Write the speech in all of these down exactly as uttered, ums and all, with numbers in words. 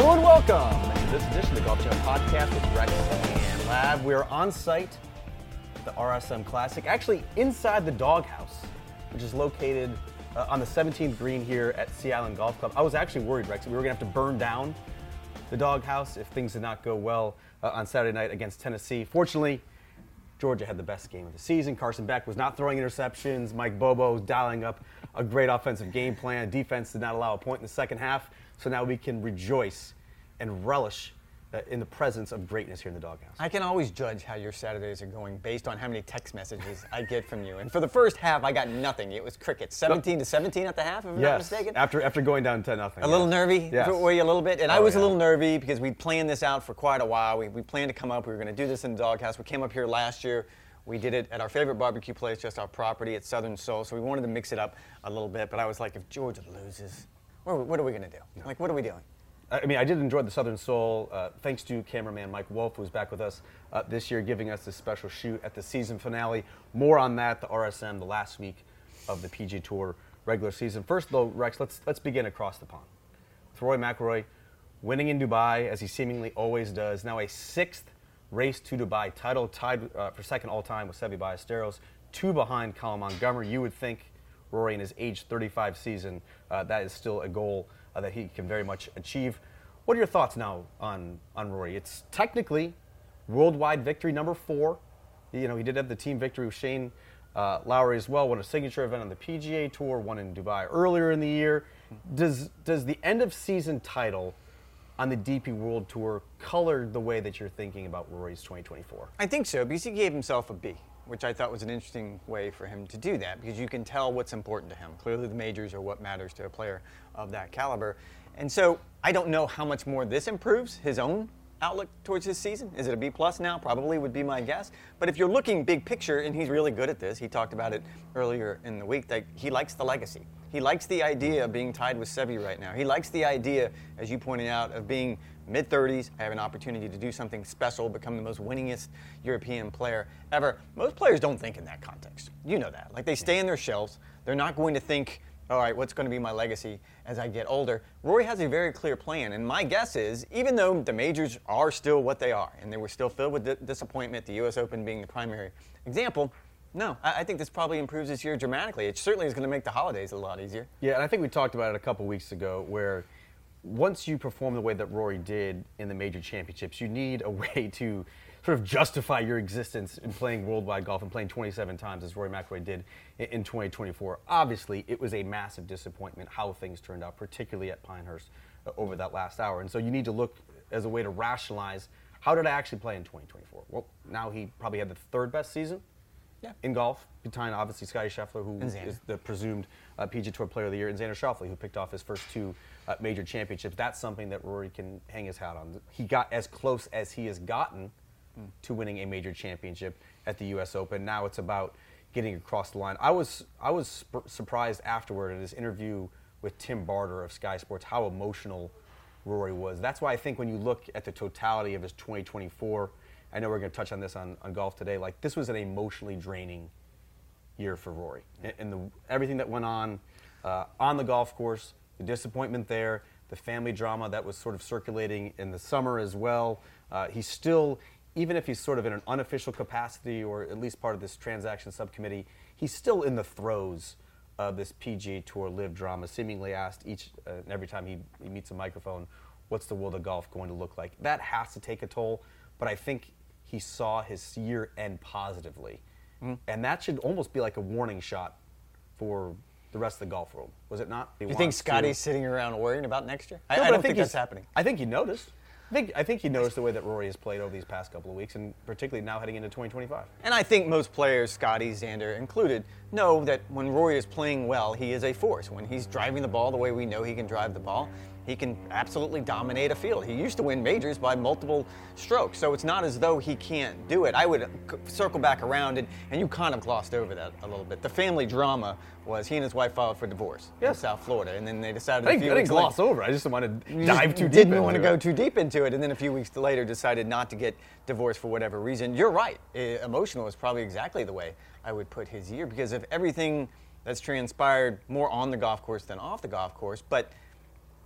Hello and welcome to this edition of the Golf Channel Podcast with Rex and Lab. We are on site at the R S M Classic, actually inside the doghouse, which is located uh, on the seventeenth green here at Sea Island Golf Club. I was actually worried, Rex, that we were going to have to burn down the doghouse if things did not go well uh, on Saturday night against Tennessee. Fortunately, Georgia had the best game of the season. Carson Beck was not throwing interceptions. Mike Bobo was dialing up a great offensive game plan. Defense did not allow a point in the second half. So now we can rejoice and relish uh, in the presence of greatness here in the doghouse. I can always judge how your Saturdays are going based on how many text messages I get from you. And for the first half, I got nothing. It was crickets. seventeen to seventeen at the half, if I'm yes. not mistaken. After after going down ten nothing. A yes. little nervy? Yes. Were you a little bit? And oh, I was yeah. a little nervy because we'd planned this out for quite a while. We, we planned to come up. We were going to do this in the doghouse. We came up here last year. We did it at our favorite barbecue place, just our property at Southern Soul. So we wanted to mix it up a little bit. But I was like, if Georgia loses, what, what are we going to do? No. Like, what are we doing? I mean, I did enjoy the Southern Soul, uh, thanks to cameraman Mike Wolf, who's back with us uh, this year, giving us this special shoot at the season finale. More on that, the R S M, the last week of the P G A Tour regular season. First, though, Rex, let's let's begin across the pond. With Rory McIlroy winning in Dubai, as he seemingly always does. Now a sixth race to Dubai title, tied uh, for second all-time with Seve Ballesteros, two behind Colin Montgomery. You would think Rory in his age thirty-five season, uh, that is still a goal Uh, that he can very much achieve. What are your thoughts now on, on Rory? It's technically worldwide victory number four. You know, he did have the team victory with Shane uh, Lowry as well, won a signature event on the P G A Tour, one in Dubai earlier in the year. Does does the end of season title on the D P World Tour color the way that you're thinking about Rory's twenty twenty-four? I think so, because he gave himself a B, which I thought was an interesting way for him to do that, because you can tell what's important to him. Clearly the majors are what matters to a player of that caliber. And so I don't know how much more this improves his own outlook towards his season. Is it a B plus now? Probably would be my guess. But if you're looking big picture, and he's really good at this, he talked about it earlier in the week, that he likes the legacy. He likes the idea of being tied with Seve right now. He likes the idea, as you pointed out, of being mid-thirties, have an opportunity to do something special, become the most winningest European player ever. Most players don't think in that context. You know that. Like, they stay in their shells. They're not going to think, all right, what's going to be my legacy as I get older? Rory has a very clear plan, and my guess is, even though the majors are still what they are, and they were still filled with di- disappointment, the U S Open being the primary example, no, I, I think this probably improves this year dramatically. It certainly is going to make the holidays a lot easier. Yeah, and I think we talked about it a couple weeks ago, where once you perform the way that Rory did in the major championships, you need a way to sort of justify your existence in playing worldwide golf and playing twenty-seven times, as Rory McIlroy did in twenty twenty-four. Obviously, it was a massive disappointment how things turned out, particularly at Pinehurst uh, over that last hour. And so you need to look as a way to rationalize, how did I actually play in twenty twenty-four? Well, now he probably had the third best season Yeah. in golf, behind obviously Scottie Scheffler, who is the presumed uh, P G A Tour Player of the Year, and Xander Schauffele, who picked off his first two uh, major championships. That's something that Rory can hang his hat on. He got as close as he has gotten mm. to winning a major championship at the U S Open. Now it's about getting across the line. I was I was sp- surprised afterward in his interview with Tim Barter of Sky Sports how emotional Rory was. That's why I think when you look at the totality of his twenty twenty-four, I know we're going to touch on this on, on golf today, like this was an emotionally draining year for Rory. And, and the, everything that went on uh, on the golf course, the disappointment there, the family drama that was sort of circulating in the summer as well. Uh, he's still, even if he's sort of in an unofficial capacity or at least part of this transaction subcommittee, he's still in the throes of this P G A Tour Live drama, seemingly asked each uh, and every time he, he meets a microphone, what's the world of golf going to look like? That has to take a toll, but I think he saw his year end positively. Mm-hmm. And that should almost be like a warning shot for the rest of the golf world, was it not? Do you think Scotty's to... sitting around worrying about next year? I, no, I don't I think, think that's happening. I think he noticed. I think I think he noticed the way that Rory has played over these past couple of weeks, and particularly now heading into twenty twenty-five. And I think most players, Scotty, Xander included, know that when Rory is playing well, he is a force. When he's driving the ball the way we know he can drive the ball, he can absolutely dominate a field. He used to win majors by multiple strokes, so it's not as though he can't do it. I would circle back around, and, and you kind of glossed over that a little bit. The family drama was he and his wife filed for divorce yes. in South Florida, and then they decided I a didn't, few I didn't weeks gloss later, over. I just wanted to dive too deep didn't into want to it. go too deep into it, and then a few weeks later decided not to get divorced for whatever reason. You're right. Eh, emotional is probably exactly the way I would put his year, because of everything that's transpired more on the golf course than off the golf course. But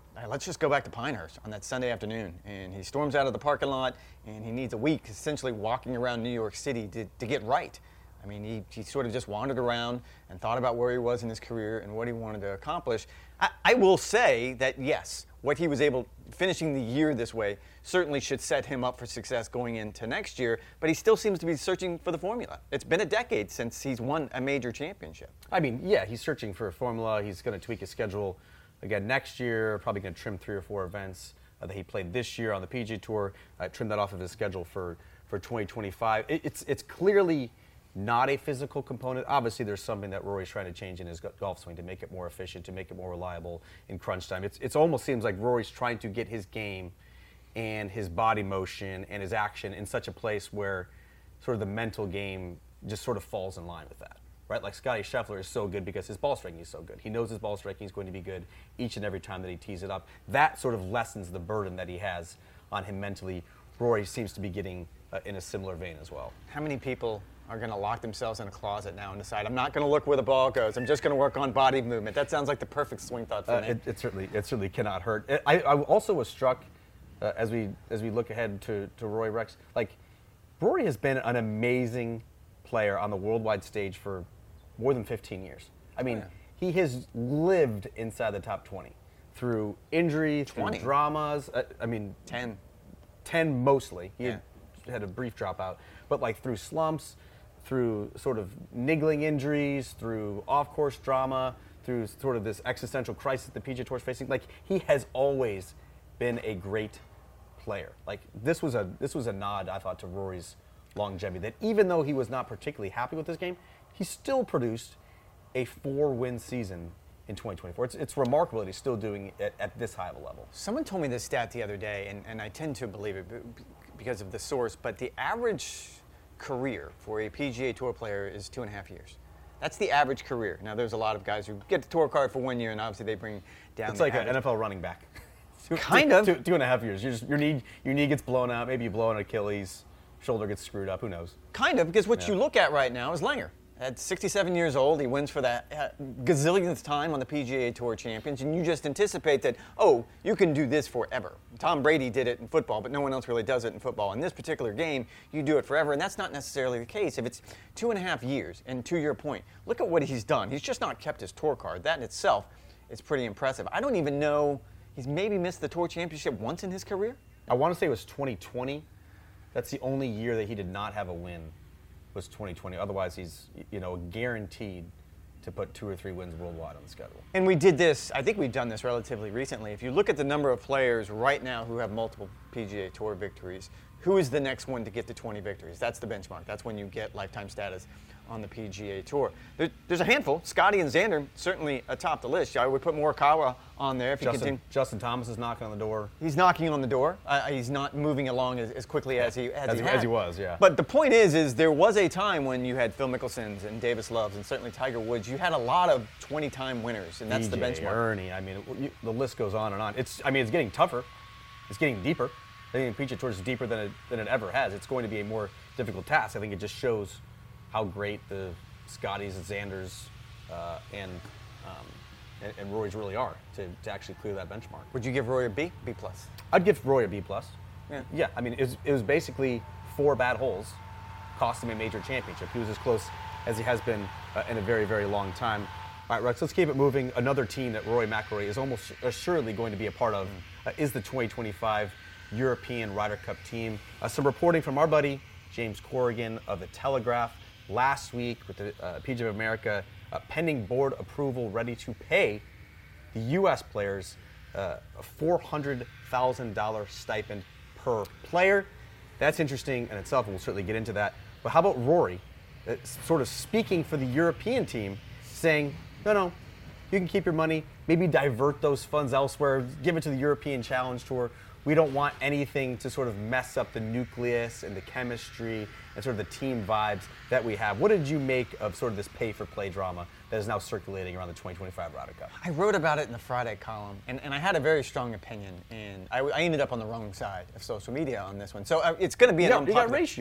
uh, let's just go back to Pinehurst on that Sunday afternoon. And he storms out of the parking lot, and he needs a week essentially walking around New York City to, to get right. I mean, he, he sort of just wandered around and thought about where he was in his career and what he wanted to accomplish. I, I will say that, yes, what he was able, finishing the year this way, certainly should set him up for success going into next year, but he still seems to be searching for the formula. It's been a decade since he's won a major championship. I mean, yeah, he's searching for a formula. He's going to tweak his schedule again next year, probably going to trim three or four events uh, that he played this year on the P G A Tour, uh, trim that off of his schedule for, for twenty twenty-five. It, it's, it's clearly not a physical component. Obviously, there's something that Rory's trying to change in his golf swing to make it more efficient, to make it more reliable in crunch time. It's it almost seems like Rory's trying to get his game and his body motion and his action in such a place where sort of the mental game just sort of falls in line with that, right? Like Scottie Scheffler is so good because his ball striking is so good. He knows his ball striking is going to be good each and every time that he tees it up. That sort of lessens the burden that he has on him mentally. Rory seems to be getting uh, in a similar vein as well. How many people are going to lock themselves in a closet now and decide, I'm not going to look where the ball goes. I'm just going to work on body movement. That sounds like the perfect swing thought for uh, me. It, it certainly, it certainly cannot hurt. I, I also was struck uh, as we as we look ahead to, to Rory Rex. Like, Rory has been an amazing player on the worldwide stage for more than fifteen years. I mean, oh, yeah. He has lived inside the top twenty through injury, through twenty dramas. Uh, I mean, ten, ten mostly. He yeah. had, had a brief dropout, but like through slumps, through sort of niggling injuries, through off-course drama, through sort of this existential crisis the P G A Tour is facing. Like, he has always been a great player. Like, this was a this was a nod, I thought, to Rory's longevity. That even though he was not particularly happy with his game, he still produced a four-win season in twenty twenty-four. It's, it's remarkable that he's still doing it at this high of a level. Someone told me this stat the other day, and, and I tend to believe it because of the source, but the average career for a P G A Tour player is two and a half years. That's the average career. Now, there's a lot of guys who get the tour card for one year, and obviously they bring down. It's the like average. an N F L running back. two, kind two, of two, two and a half years. You're just, your knee, your knee gets blown out. Maybe you blow an Achilles. Shoulder gets screwed up. Who knows? Kind of, because what yeah. you look at right now is Langer. At sixty-seven years old, he wins for that uh, gazillionth time on the P G A Tour Champions, and you just anticipate that, oh, you can do this forever. Tom Brady did it in football, but no one else really does it in football. In this particular game, you do it forever, and that's not necessarily the case. If it's two and a half years, and to your point, look at what he's done. He's just not kept his tour card. That in itself is pretty impressive. I don't even know, he's maybe missed the Tour Championship once in his career? I want to say it was twenty twenty. That's the only year that he did not have a win, was twenty twenty. Otherwise, he's, you know, guaranteed to put two or three wins worldwide on the schedule. And we did this, I think we've done this relatively recently. If you look at the number of players right now who have multiple P G A Tour victories, who is the next one to get to twenty victories? That's the benchmark. That's when you get lifetime status on the P G A Tour. There, there's a handful. Scotty and Xander certainly atop the list. I would put Morikawa on there if you Justin, continue. Justin Thomas is knocking on the door. He's knocking on the door. Uh, he's not moving along as, as quickly as he as, as, he had. as he was, yeah. But the point is, is there was a time when you had Phil Mickelsons and Davis Loves and certainly Tiger Woods. You had a lot of twenty-time winners, and that's D J, the benchmark. Ernie, I mean, it, you, the list goes on and on. It's, I mean, it's getting tougher. It's getting deeper. I think the P G A Tour is deeper than it, than it ever has. It's going to be a more difficult task. I think it just shows how great the Scotties, Xanders, uh, and, um, and and Rory's really are to, to actually clear that benchmark. Would you give Rory a B, B plus? I'd give Rory a B plus. Yeah. Yeah. I mean, it was, it was basically four bad holes cost him a major championship. He was as close as he has been uh, in a very, very long time. All right, Rex, let's keep it moving. Another team that Rory McIlroy is almost assuredly going to be a part of uh, is the twenty twenty-five European Ryder Cup team. Uh, some reporting from our buddy, James Corrigan of The Telegraph, last week with the uh, P G A of America, uh, pending board approval, ready to pay the U S players uh, a four hundred thousand dollars stipend per player. That's interesting in itself, and we'll certainly get into that. But how about Rory, uh, sort of speaking for the European team, saying, no, no, you can keep your money, maybe divert those funds elsewhere, give it to the European Challenge Tour. We don't want anything to sort of mess up the nucleus and the chemistry and sort of the team vibes that we have. What did you make of sort of this pay-for-play drama that is now circulating around the twenty twenty-five Ryder Cup? I wrote about it in the Friday column, and, and I had a very strong opinion, and I, I ended up on the wrong side of social media on this one. So uh, it's going to be You an got, you unpopular... got ratioed.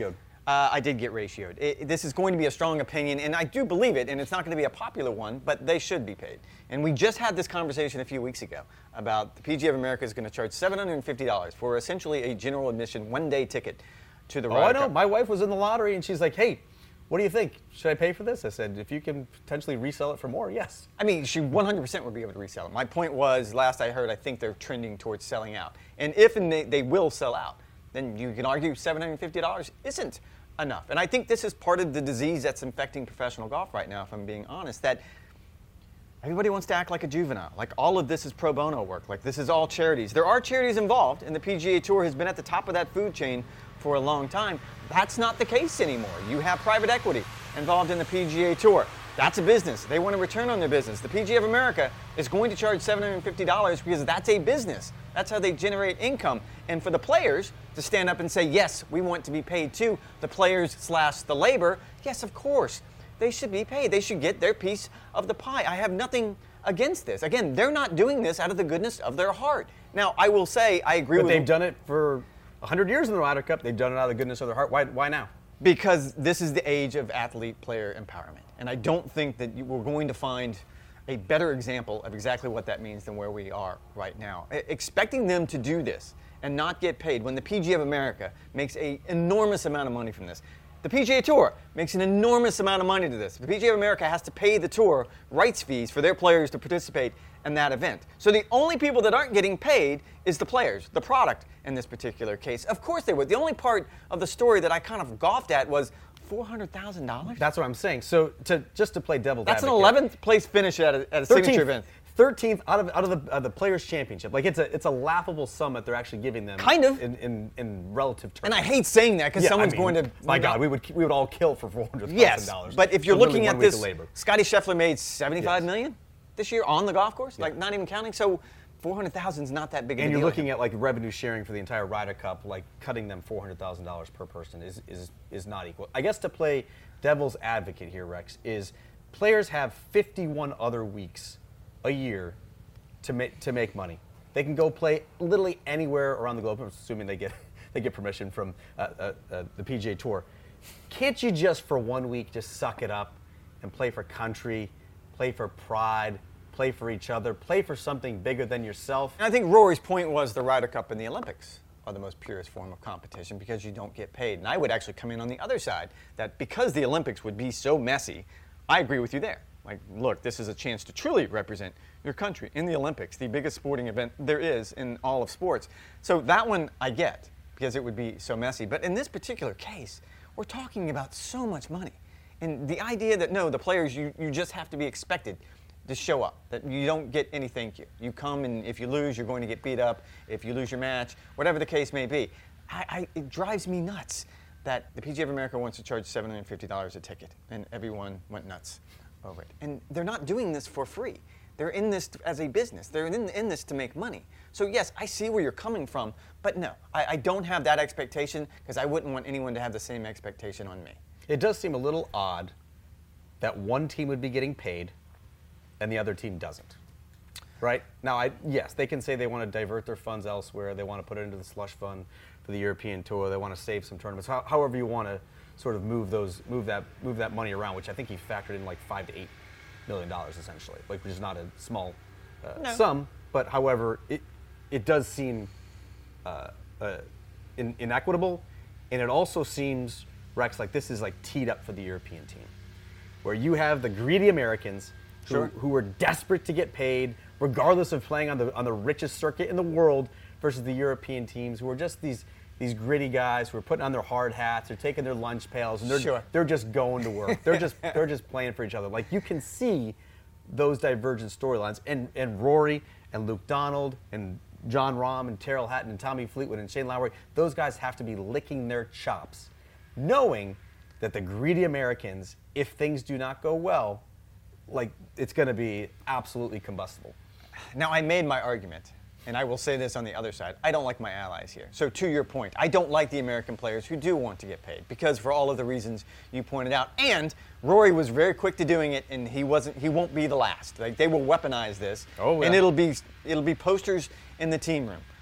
Uh, I did get ratioed. It, this is going to be a strong opinion, and I do believe it, and it's not going to be a popular one, but they should be paid. And we just had this conversation a few weeks ago about the P G A of America is going to charge seven hundred fifty dollars for essentially a general admission one-day ticket to the Ryder Cup. Oh, I know. My wife was in the lottery, and she's like, hey, what do you think? Should I pay for this? I said, if you can potentially resell it for more, yes. I mean, she one hundred percent would be able to resell it. My point was, last I heard, I think they're trending towards selling out. And if and they, they will sell out, then you can argue seven hundred fifty dollars isn't enough. And I think this is part of the disease that's infecting professional golf right now, if I'm being honest, that everybody wants to act like a juvenile. Like all of this is pro bono work. Like this is all charities. There are charities involved, and the P G A Tour has been at the top of that food chain for a long time. That's not the case anymore. You have private equity involved in the P G A Tour. That's a business. They want to return on their business. The P G A of America is going to charge seven hundred fifty dollars because that's a business. That's how they generate income. And for the players to stand up and say, yes, we want to be paid too, the players slash the labor, yes, of course, they should be paid. They should get their piece of the pie. I have nothing against this. Again, they're not doing this out of the goodness of their heart. Now, I will say, I agree but with they've done it for one hundred years in the Ryder Cup. They've done it out of the goodness of their heart. Why, why now? Because this is the age of athlete-player empowerment. And I don't think that you, we're going to find a better example of exactly what that means than where we are right now. E- expecting them to do this and not get paid when the P G A of America makes an enormous amount of money from this. The P G A Tour makes an enormous amount of money to this. The P G A of America has to pay the tour rights fees for their players to participate in that event. So the only people that aren't getting paid is the players, the product in this particular case. Of course they would. The only part of the story that I kind of golfed at was four hundred thousand dollars? That's what I'm saying. So to just to play devil's That's advocate. an eleventh place finish at a, at a signature event. thirteenth out of out of the uh, the Players Championship. Like it's a it's a laughable sum that they're actually giving them. Kind of. in in, in relative terms. And I hate saying that because Yeah, someone's I mean, going to. My God, we would we would all kill for four hundred thousand Yes, dollars. but if you're For looking literally at one week of this, labor. Scotty Scheffler made seventy-five Yes. million this year on the golf course, Yeah. like not even counting. So four hundred thousand is not that big of a And deal. you're looking at like revenue sharing for the entire Ryder Cup, like cutting them four hundred thousand dollars per person is, is is not equal. I guess to play devil's advocate here, Rex, is players have fifty-one other weeks a year to make to make money. They can go play literally anywhere around the globe, assuming they get they get permission from uh, uh, uh, the P G A Tour. Can't you just for one week just suck it up and play for country, play for pride, play for each other, play for something bigger than yourself? And I think Rory's point was the Ryder Cup and the Olympics are the most purest form of competition because you don't get paid. And I would actually come in on the other side, that because the Olympics would be so messy, I agree with you there. Like, look, this is a chance to truly represent your country in the Olympics, the biggest sporting event there is in all of sports. So that one I get because it would be so messy. But in this particular case, we're talking about so much money. And the idea that, no, the players, you, you just have to be expected to show up, that you don't get any thank you. You come, and if you lose, you're going to get beat up. If you lose your match, whatever the case may be. I, I, it drives me nuts that the P G A of America wants to charge seven hundred fifty dollars a ticket, and everyone went nuts over it. And they're not doing this for free. They're in this as a business. They're in, in this to make money. So yes, I see where you're coming from, but no, I, I don't have that expectation because I wouldn't want anyone to have the same expectation on me. It does seem a little odd that one team would be getting paid and the other team doesn't. Right? Now, I yes, they can say they want to divert their funds elsewhere. They want to put it into the slush fund for the European Tour. They want to save some tournaments. How, however you want to sort of move those, move that, move that money around, which I think he factored in like five to eight million dollars essentially, like which is not a small uh, No. sum. But however, it it does seem uh, uh, in, inequitable, and it also seems, Rex, like this is like teed up for the European team, where you have the greedy Americans who, Sure. who are desperate to get paid, regardless of playing on the on the richest circuit in the world, versus the European teams who are just these these gritty guys who are putting on their hard hats, they're taking their lunch pails, and they're Sure. they're just going to work. They're just they're just playing for each other. Like you can see those divergent storylines, and and Rory and Luke Donald and John Rahm and Terrell Hatton and Tommy Fleetwood and Shane Lowry, those guys have to be licking their chops, knowing that the greedy Americans, if things do not go well, like it's going to be absolutely combustible. Now, I made my argument, and I will say this on the other side. I don't like my allies here. So to your point, I don't like the American players who do want to get paid because for all of the reasons you pointed out. And Rory was very quick to doing it, and he wasn't. He won't be the last. Like they will weaponize this, Oh, yeah. and it'll be it'll be posters in the team room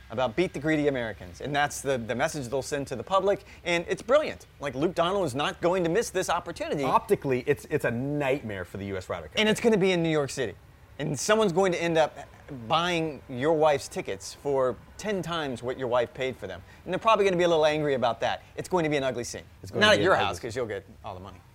about beat the greedy Americans. And that's the, the message they'll send to the public. And it's brilliant. Like, Luke Donald is not going to miss this opportunity. Optically, it's it's a nightmare for the U S Ryder Cup. And it's going to be in New York City. And someone's going to end up buying your wife's tickets for ten times what your wife paid for them. And they're probably going to be a little angry about that. It's going to be an ugly scene. It's going Not to at be your an house, ugly because you'll get all the money.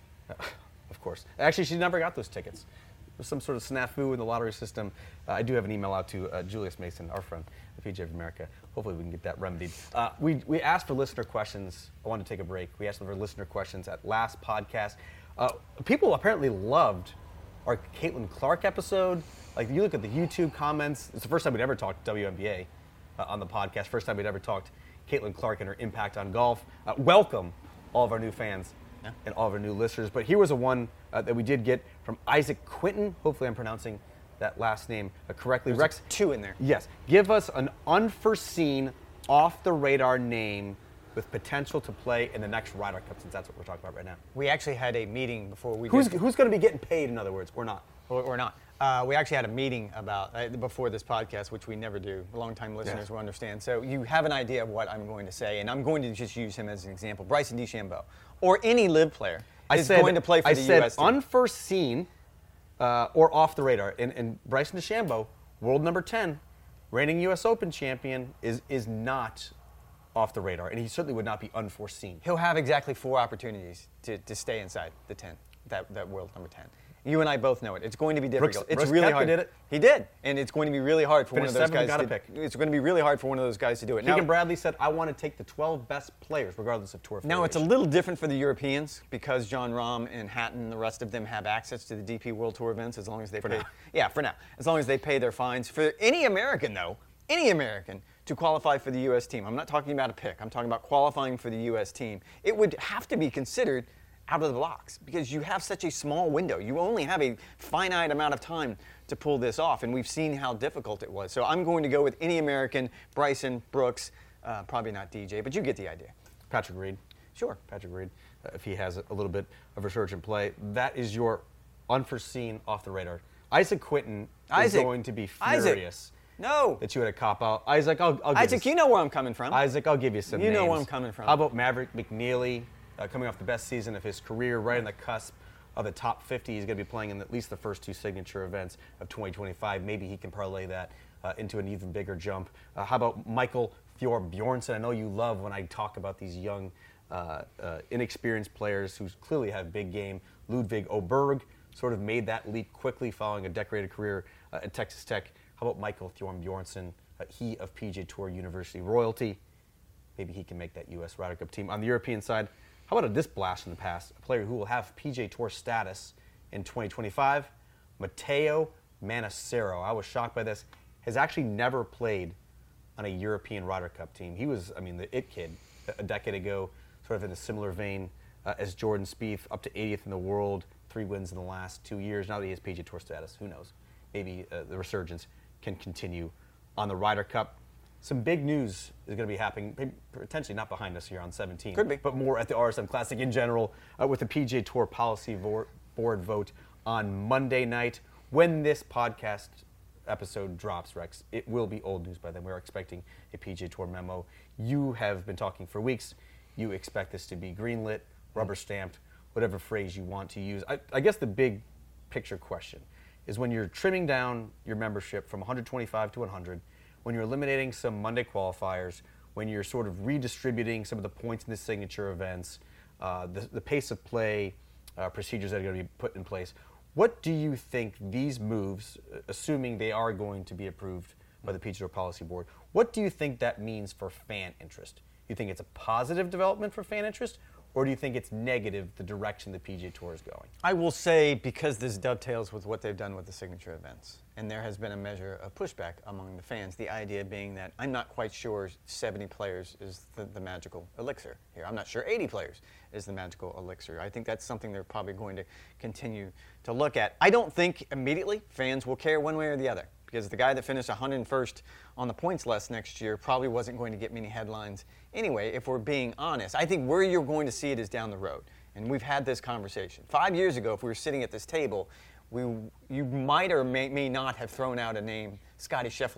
Of course. Actually, she never got those tickets. There's some sort of snafu in the lottery system. Uh, I do have an email out to uh, Julius Mason, our friend, the P G A of America. Hopefully we can get that remedied. Uh, we, we asked for listener questions. I wanted to take a break. We asked for listener questions at last podcast. Uh, people apparently loved our Caitlin Clark episode. Like, you look at the YouTube comments. It's the first time we'd ever talked W N B A uh, on the podcast. First time we'd ever talked Caitlin Clark and her impact on golf. Uh, welcome, all of our new fans. Yeah. And all of our new listeners. But here was a one uh, that we did get from Isaac Quinton. Hopefully I'm pronouncing that last name uh, correctly. There's Rex, two in there. Yes. Give us an unforeseen, off-the-radar name with potential to play in the next Ryder Cup, since that's what we're talking about right now. We actually had a meeting before we Who's, did. who's going to be getting paid, in other words, or not? Or, or not. Uh, we actually had a meeting about uh, before this podcast, which we never do. Long-time listeners yes. will understand. So you have an idea of what I'm going to say, and I'm going to just use him as an example. Bryson DeChambeau, or any live player, I is said, going to play for I the said U S team. Unforeseen uh, or off the radar. And, and Bryson DeChambeau, world number ten, reigning U S Open champion, is is not off the radar, and he certainly would not be unforeseen. He'll have exactly four opportunities to, to stay inside the ten, that, that world number ten. You and I both know it. It's going to be difficult. Brooks, it's Brooks really Koepka hard. did it. He did, and it's going to be really hard for Finished one of those seventh, guys. got a to, pick. It's going to be really hard for one of those guys to do it. Keegan now, Bradley said, "I want to take the twelve best players, regardless of tour affiliation." Now, it's a little different for the Europeans because John Rahm and Hatton and the rest of them have access to the D P World Tour events as long as they for pay. Now. Yeah, for now. As long as they pay their fines. For any American, though, any American to qualify for the U S team, I'm not talking about a pick. I'm talking about qualifying for the U S team. It would have to be considered out of the blocks because you have such a small window. You only have a finite amount of time to pull this off, and we've seen how difficult it was. So I'm going to go with any American, Bryson, Brooks, uh, probably not D J, but you get the idea. Patrick Reed. Sure. Patrick Reed, uh, if he has a little bit of resurgent play. That is your unforeseen, off the radar. Isaac Quinton Isaac. is going to be furious. Isaac. No. That you had a cop out. Isaac, I'll, I'll give Isaac, you, you know where I'm coming from. Isaac, I'll give you some You names. know where I'm coming from. How about Maverick McNeely, uh, coming off the best season of his career, right on the cusp of the top fifty. He's going to be playing in at least the first two signature events of twenty twenty-five. Maybe he can parlay that uh, into an even bigger jump. Uh, how about Michael Bjornsson? I know you love when I talk about these young, uh, uh, inexperienced players who clearly have big game. Ludwig Oberg sort of made that leap quickly following a decorated career uh, at Texas Tech. How about Michael Bjornsson? Uh, he of P G A Tour University royalty. Maybe he can make that U S Ryder Cup team. On the European side, how about a this blast in the past? A player who will have P G A Tour status in twenty twenty-five, Matteo Manassero. I was shocked by this. Has actually never played on a European Ryder Cup team. He was, I mean, the it kid a decade ago, sort of in a similar vein uh, as Jordan Spieth, up to eightieth in the world, three wins in the last two years. Now that he has P G A Tour status, who knows? Maybe uh, the resurgence can continue on the Ryder Cup. Some big news is going to be happening, potentially not behind us here on seventeen. Could be. But more at the R S M Classic in general, uh, with the P G A Tour Policy Board vote on Monday night. When this podcast episode drops, Rex, it will be old news by then. We're expecting a P G A Tour memo. You have been talking for weeks. You expect this to be greenlit, rubber stamped, whatever phrase you want to use. I, I guess the big picture question is when you're trimming down your membership from one hundred twenty-five to one hundred, when you're eliminating some Monday qualifiers, when you're sort of redistributing some of the points in the signature events, uh, the, the pace of play uh, procedures that are going to be put in place, what do you think these moves, assuming they are going to be approved by the P G A Tour Policy Board, what do you think that means for fan interest? Do you think it's a positive development for fan interest, or do you think it's negative, the direction the P G A Tour is going? I will say, because this dovetails with what they've done with the signature events, and there has been a measure of pushback among the fans, the idea being that I'm not quite sure seventy players is the, the magical elixir here. I'm not sure eighty players is the magical elixir. I think that's something they're probably going to continue to look at. I don't think immediately fans will care one way or the other, because the guy that finished one hundred first on the points list next year probably wasn't going to get many headlines anyway, if we're being honest. I think where you're going to see it is down the road. And we've had this conversation. Five years ago, if we were sitting at this table, we, you might or may, may not have thrown out a name, Scotty Scheffler,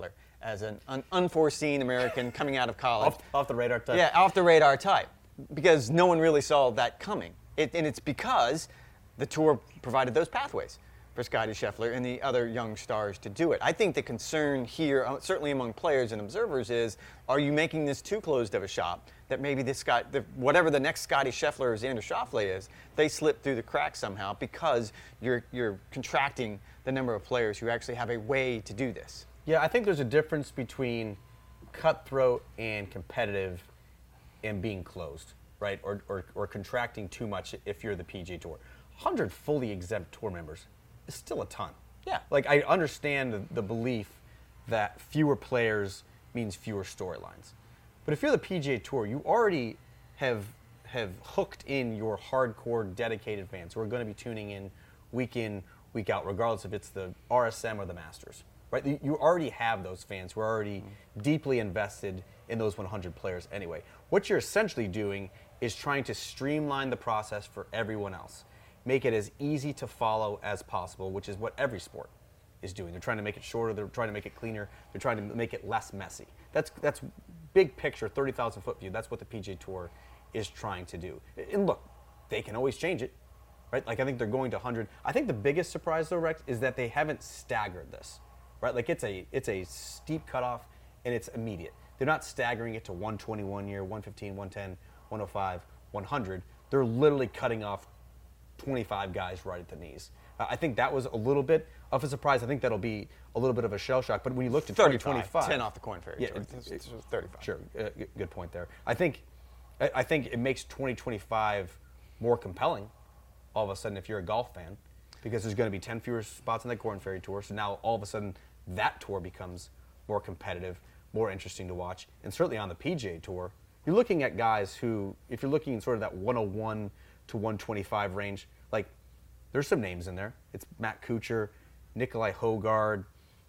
as an un- unforeseen American coming out of college. Off, off the radar type. Yeah, off the radar type, because no one really saw that coming. It, and it's because the tour provided those pathways for Scottie Scheffler and the other young stars to do it. I think the concern here, uh, certainly among players and observers, is are you making this too closed of a shop that maybe this guy, the, whatever the next Scottie Scheffler or Xander Schauffele is, they slip through the cracks somehow because you're you're contracting the number of players who actually have a way to do this. Yeah, I think there's a difference between cutthroat and competitive and being closed, right? Or, or, or contracting too much if you're the P G A Tour. one hundred fully exempt tour members is still a ton. Yeah. Like, I understand the, the belief that fewer players means fewer storylines. But if you're the P G A Tour, you already have have hooked in your hardcore, dedicated fans who are going to be tuning in week in, week out, regardless if it's the R S M or the Masters. Right? You already have those fans who are already mm-hmm. deeply invested in those one hundred players anyway. What you're essentially doing is trying to streamline the process for everyone else. Make it as easy to follow as possible, which is what every sport is doing. They're trying to make it shorter, they're trying to make it cleaner, they're trying to make it less messy. That's that's big picture, thirty thousand foot view. That's what the P G A Tour is trying to do. And look, they can always change it, right? Like, I think they're going to one hundred. I think the biggest surprise, though, Rex, is that they haven't staggered this, right? Like, it's a it's a steep cutoff, and it's immediate. They're not staggering it to one twenty-one year, one fifteen, one ten, one oh five, one hundred. They're literally cutting off twenty-five guys right at the knees. Uh, I think that was a little bit of a surprise. I think that'll be a little bit of a shell shock. But when you looked at twenty twenty-five, ten off the Korn Ferry. Yeah, Tour. It's, it's, it's thirty-five. Sure, uh, good point there. I think, I think it makes twenty twenty-five more compelling. All of a sudden, if you're a golf fan, because there's going to be ten fewer spots on the Korn Ferry Tour. So now all of a sudden, that tour becomes more competitive, more interesting to watch, and certainly on the P G A Tour, you're looking at guys who, if you're looking in sort of that one oh one to one twenty-five range, like, there's some names in there. It's Matt Kuchar, Nikolai Hogard,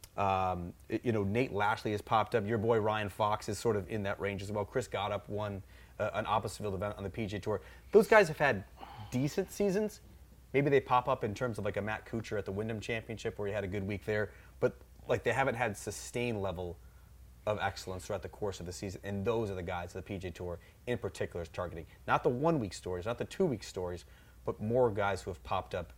um, you know, Nate Lashley has popped up. Your boy Ryan Fox is sort of in that range as well. Chris Goddard won uh, an opposite field event on the P G A Tour. Those guys have had decent seasons. Maybe they pop up in terms of like a Matt Kuchar at the Wyndham Championship where he had a good week there, but like they haven't had sustained level of excellence throughout the course of the season, and those are the guys the P G A Tour in particular is targeting. Not the one-week stories, not the two-week stories, but more guys who have popped up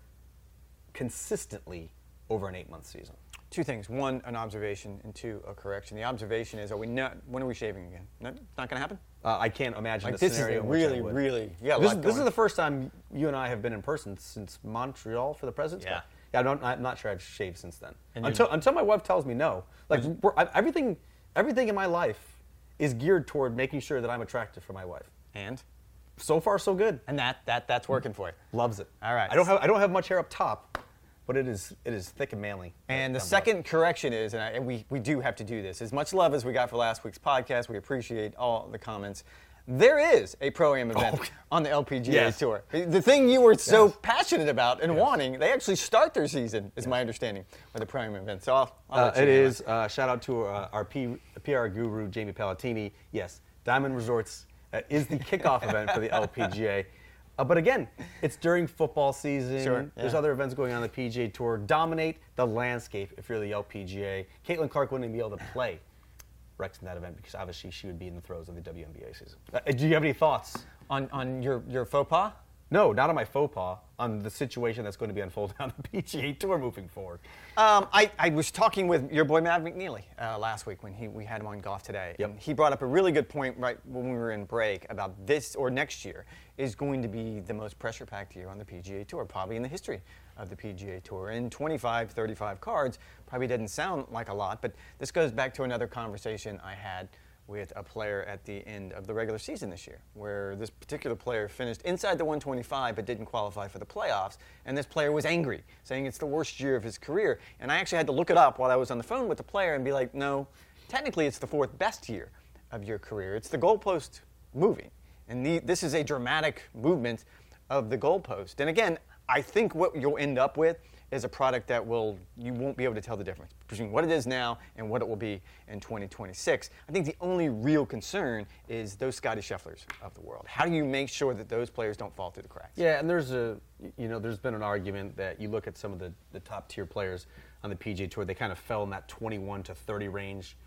consistently over an eight-month season. Two things. One, an observation, and two, a correction. The observation is, are we not, when are we shaving again? Not, not going to happen? Uh, I can't imagine like the this scenario is in which really, I would. really, yeah. This, this is the first time you and I have been in person since Montreal for the President's Yeah. Cup. Yeah, I don't, I'm not sure I've shaved since then. And until until my wife tells me no. Like we're, I, everything, everything in my life is geared toward making sure that I'm attractive for my wife. And? So far, so good. And that, that that's working for you. Loves it. All right. I don't have I don't have much hair up top, but it is it is thick and manly. And the Thumbs second up. correction is, and, I, and we, we do have to do this, as much love as we got for last week's podcast, we appreciate all the comments. There is a Pro-Am event Oh. on the L P G A Yes. Tour. The thing you were so Yes. passionate about and Yes. wanting, they actually start their season, is my understanding, with the Pro-Am event. So I'll, I'll Uh, let you it handle is. Uh, shout out to uh, our P- P R guru, Jamie Palatini. Yes, Diamond Resorts uh, is the kickoff event for the L P G A. Uh, but again, it's during football season. Sure, There's yeah. other events going on on the P G A Tour. Dominate the landscape if you're the L P G A. Caitlin Clark wouldn't be able to play Rex in that event because obviously she would be in the throes of the W N B A season. Uh, do you have any thoughts? On, on your, your faux pas? No, not on my faux pas, on the situation that's going to be unfolding on the P G A Tour moving forward. Um, I, I was talking with your boy Matt McNeely uh, last week when he, we had him on Golf Today. Yep. And he brought up a really good point right when we were in break about this or next year is going to be the most pressure-packed year on the P G A Tour, probably in the history of the P G A Tour. And twenty-five, thirty-five cards probably doesn't sound like a lot, but this goes back to another conversation I had with a player at the end of the regular season this year, where this particular player finished inside the one twenty-five but didn't qualify for the playoffs, and this player was angry, saying it's the worst year of his career. And I actually had to look it up while I was on the phone with the player and be like, no, technically it's the fourth best year of your career. It's the goalpost moving, and the, this is a dramatic movement of the goalpost. And again, I think what you'll end up with is a product that will you won't be able to tell the difference between what it is now and what it will be in twenty twenty-six. I think the only real concern is those Scottie Schefflers of the world. How do you make sure that those players don't fall through the cracks? Yeah, and there's a, you know, there's been an argument that you look at some of the, the top tier players on the P G A Tour, they kind of fell in that twenty-one to thirty range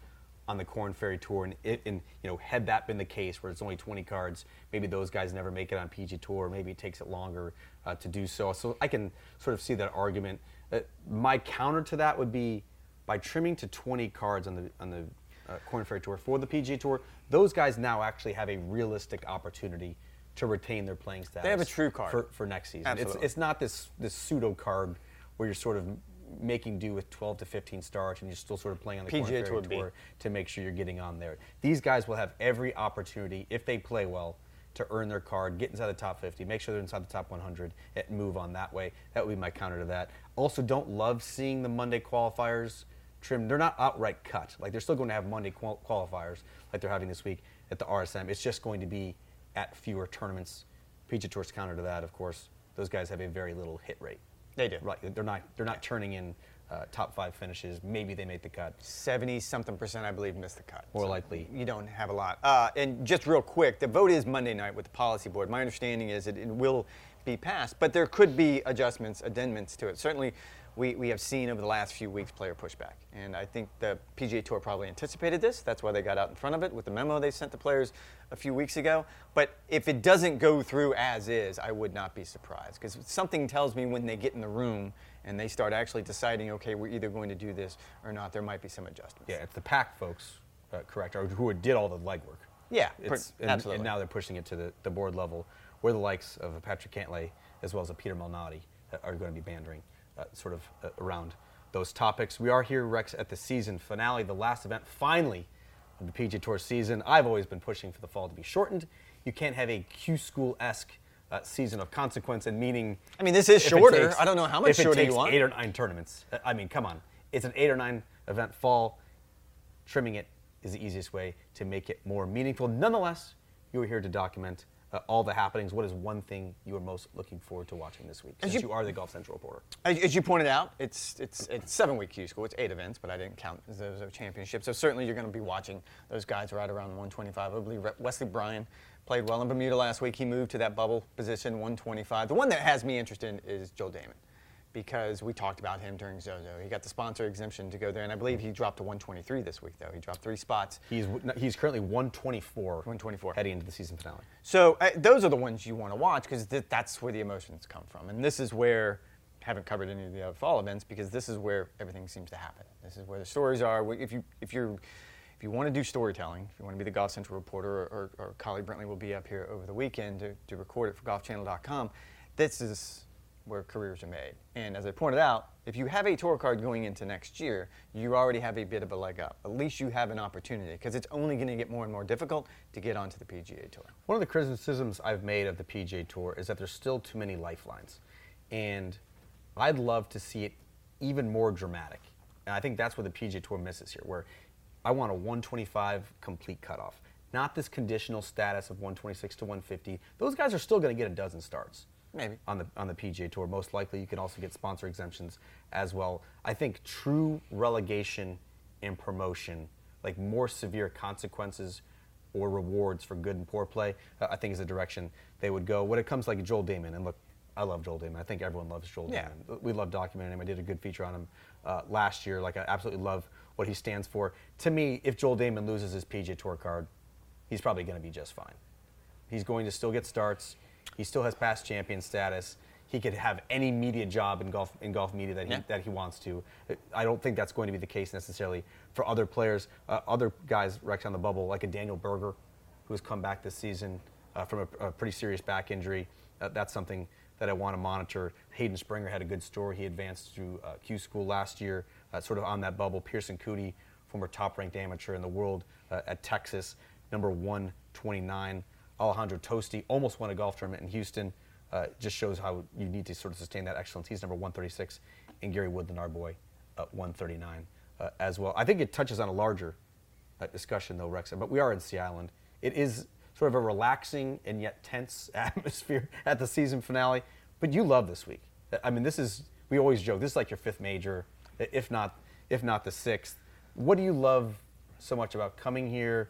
on the Korn Ferry Tour, and, it, and you know, had that been the case, where it's only twenty cards, maybe those guys never make it on P G A Tour, maybe it takes it longer uh, to do so. So I can sort of see that argument. Uh, my counter to that would be, by trimming to twenty cards on the on the uh, Korn Ferry Tour for the P G A Tour, those guys now actually have a realistic opportunity to retain their playing status. They have a true card for, for next season. Absolutely. It's it's not this this pseudo card where you're sort of making do with twelve to fifteen starts and you're still sort of playing on the P G A Korn Ferry Tour Tour to make sure you're getting on there. These guys will have every opportunity, if they play well, to earn their card, get inside the top fifty, make sure they're inside the top one hundred, and move on that way. That would be my counter to that. Also, don't love seeing the Monday qualifiers trimmed. They're not outright cut. Like, they're still going to have Monday qual- qualifiers like they're having this week at the R S M. It's just going to be at fewer tournaments. P G A Tour's counter to that, of course, those guys have a very little hit rate. They do. Right. They're not they're not turning in uh, top five finishes. Maybe they make the cut. seventy something percent, I believe, missed the cut. More so likely. You don't have a lot. Uh, and just real quick, the vote is Monday night with the policy board. My understanding is it, it will be passed, but there could be adjustments, amendments to it. Certainly, we, we have seen over the last few weeks player pushback. And I think the P G A Tour probably anticipated this. That's why they got out in front of it with the memo they sent the players a few weeks ago. But if it doesn't go through as is, I would not be surprised. Because something tells me when they get in the room and they start actually deciding, okay, we're either going to do this or not, there might be some adjustments. Yeah, it's the PAC folks, uh, correct, or who did all the legwork. Yeah, It's, per- and, absolutely. and now they're pushing it to the, the board level, where the likes of Patrick Cantlay as well as a Peter Malnati are going to be bandering uh, sort of uh, around those topics. We are here, Rex, at the season finale, the last event finally of the P G A Tour season. I've always been pushing for the fall to be shortened. You can't have a Q School-esque uh, season of consequence and meaning. I mean, this is if it shorter. takes- I don't know how much if it shorter takes you want. eight or nine tournaments. Uh, I mean, come on. It's an eight or nine event fall. Trimming it is the easiest way to make it more meaningful. Nonetheless, you are here to document uh, all the happenings. What is one thing you are most looking forward to watching this week, since you- you, are the Golf Central reporter? As, as you pointed out, it's it's it's seven week Q School. It's eight events, but I didn't count those as championships. So certainly you're going to be watching those guys right around one twenty-five. I believe Wesley Bryan played well in Bermuda last week. He moved to that bubble position, one twenty-five. The one that has me interested is Joel Damon, because we talked about him during Zozo. He got the sponsor exemption to go there, and I believe he dropped to one twenty-three this week, though. He dropped three spots. He's he's currently one twenty-four. one twenty-four. Heading into the season finale. So uh, those are the ones you want to watch, because th- that's where the emotions come from. And this is where, haven't covered any of the other fall events, because this is where everything seems to happen. This is where the stories are. If you if you're if you want to do storytelling, if you want to be the Golf Central reporter, or, or, or Collie Brentley will be up here over the weekend to, to record it for golf channel dot com, this is where careers are made. And as I pointed out, if you have a tour card going into next year, you already have a bit of a leg up. At least you have an opportunity, because it's only going to get more and more difficult to get onto the P G A Tour. One of the criticisms I've made of the P G A Tour is that there's still too many lifelines. And I'd love to see it even more dramatic. And I think that's where the P G A Tour misses here, where I want a one twenty-five complete cutoff. Not this conditional status of one twenty-six to one fifty. Those guys are still going to get a dozen starts. Maybe. On the on the P G A Tour. Most likely you can also get sponsor exemptions as well. I think true relegation and promotion, like more severe consequences or rewards for good and poor play, uh, I think is the direction they would go. When it comes like Joel Damon, and look, I love Joel Damon. I think everyone loves Joel Yeah. Damon. We love documenting him. I did a good feature on him uh, last year. Like, I absolutely love what he stands for. To me, if Joel Damon loses his P G A Tour card, he's probably going to be just fine. He's going to still get starts. He still has past champion status. He could have any media job in golf in golf media that he Yeah. that he wants to. I don't think that's going to be the case necessarily for other players. Uh, other guys, Rex, on the bubble, like a Daniel Berger, who has come back this season uh, from a, a pretty serious back injury. Uh, that's something that I want to monitor. Hayden Springer had a good story. He advanced through uh, Q School last year, uh, sort of on that bubble. Pearson Coody, former top-ranked amateur in the world uh, at Texas, number one twenty-nine. Alejandro Tosti almost won a golf tournament in Houston. Uh, just shows how you need to sort of sustain that excellence. He's number one thirty-six, and Gary Woodland, our boy, uh, one thirty-nine uh, as well. I think it touches on a larger uh, discussion, though, Rex. But we are in Sea Island. It is sort of a relaxing and yet tense atmosphere at the season finale. But you love this week. I mean, this is, we always joke, this is like your fifth major, if not, if not the sixth. What do you love so much about coming here,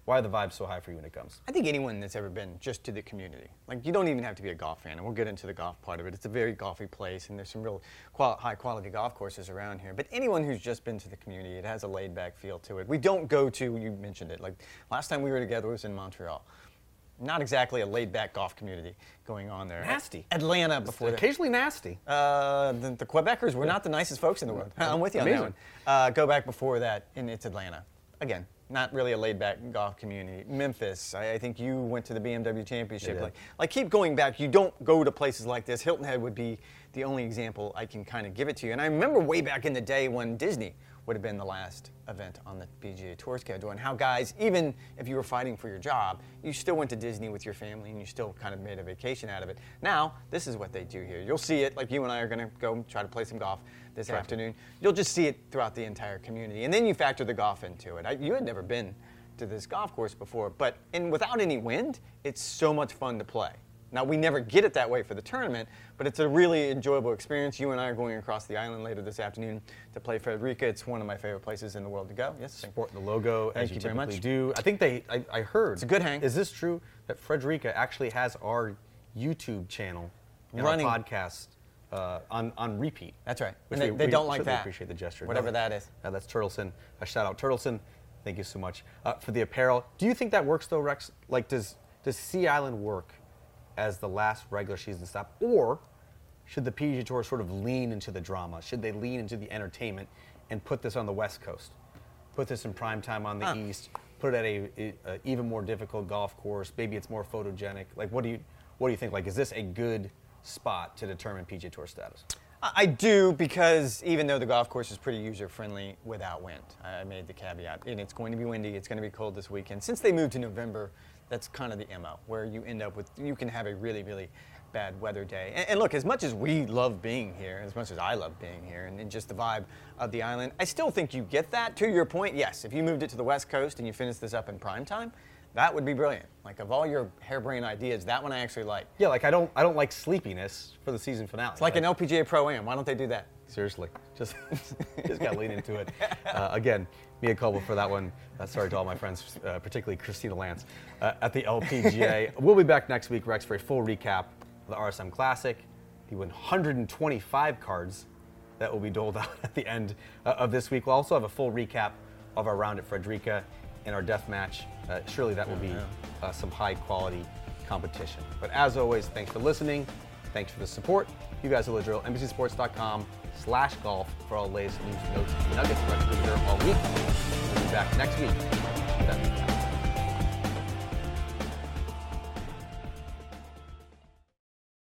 Why are the vibes so high for you when it comes? I think anyone that's ever been just to the community, like you don't even have to be a golf fan, and we'll get into the golf part of it. It's a very golfy place, and there's some real qual- high quality golf courses around here. But anyone who's just been to the community, it has a laid back feel to it. We don't go to, you mentioned it, like last time we were together was in Montreal. Not exactly a laid back golf community going on there. Nasty. Atlanta before that. Occasionally nasty. Uh, the, the Quebecers were not the nicest folks in the world. I'm with you on Amazing. that one. Uh, go back before that, and it's Atlanta. Again, not really a laid-back golf community. Memphis, I, I think you went to the B M W Championship. Like, like, keep going back. You don't go to places like this. Hilton Head would be the only example I can kind of give it to you. And I remember way back in the day when Disney would have been the last event on the P G A Tour schedule, and how guys, even if you were fighting for your job, you still went to Disney with your family, and you still kind of made a vacation out of it. Now, this is what they do here. You'll see it, like you and I are going to go try to play some golf this Right. afternoon. You'll just see it throughout the entire community, and then you factor the golf into it. I, you had never been to this golf course before, but and without any wind, it's so much fun to play. Now, we never get it that way for the tournament, but it's a really enjoyable experience. You and I are going across the island later this afternoon to play Frederica. It's one of my favorite places in the world to go. Yes, Sport the logo, Thank as you, you very typically much. do. I think they, I, I heard. It's a good hang. Is this true that Frederica actually has our YouTube channel and Running. our podcast uh, on, on repeat? That's right. Which And they, we- they we don't like certainly that. appreciate the gesture. Whatever No. that is. Uh, that's Turtleson. A shout out, Turtleson. Thank you so much uh, for the apparel. Do you think that works though, Rex? Like, does does Sea Island work as the last regular season stop, or should the P G A Tour sort of lean into the drama? Should they lean into the entertainment and put this on the West Coast? Put this in prime time on the Huh. East. Put it at a, a, a even more difficult golf course. Maybe it's more photogenic. Like, what do you what do you think? Like, is this a good spot to determine P G A Tour status? I I do, because even though the golf course is pretty user-friendly without wind, I made the caveat, and it's going to be windy, it's going to be cold this weekend. Since they moved to November, that's kind of the M O, where you end up with, you can have a really, really bad weather day. And, and look, as much as we love being here, as much as I love being here, and, and just the vibe of the island, I still think you get that. To your point, yes, if you moved it to the West Coast and you finished this up in prime time, that would be brilliant. Like, of all your harebrained ideas, that one I actually like. Yeah, like I don't I don't like sleepiness for the season finale. It's like an L P G A Pro-Am. Why don't they do that? Seriously, just just got to lean into it. Uh, again, mea culpa for that one. Uh, sorry to all my friends, uh, particularly Christina Lance uh, at the L P G A. We'll be back next week, Rex, for a full recap of the R S M Classic, the one hundred twenty-five cards that will be doled out at the end uh, of this week. We'll also have a full recap of our round at Frederica and our death match. Uh, surely that will be uh, some high quality competition. But as always, thanks for listening. Thanks for the support. You guys are the drill. N B C Sports dot com slash golf for all the latest news, notes, and nuggets. Rex will be here all week. We'll be back next week. With that recap.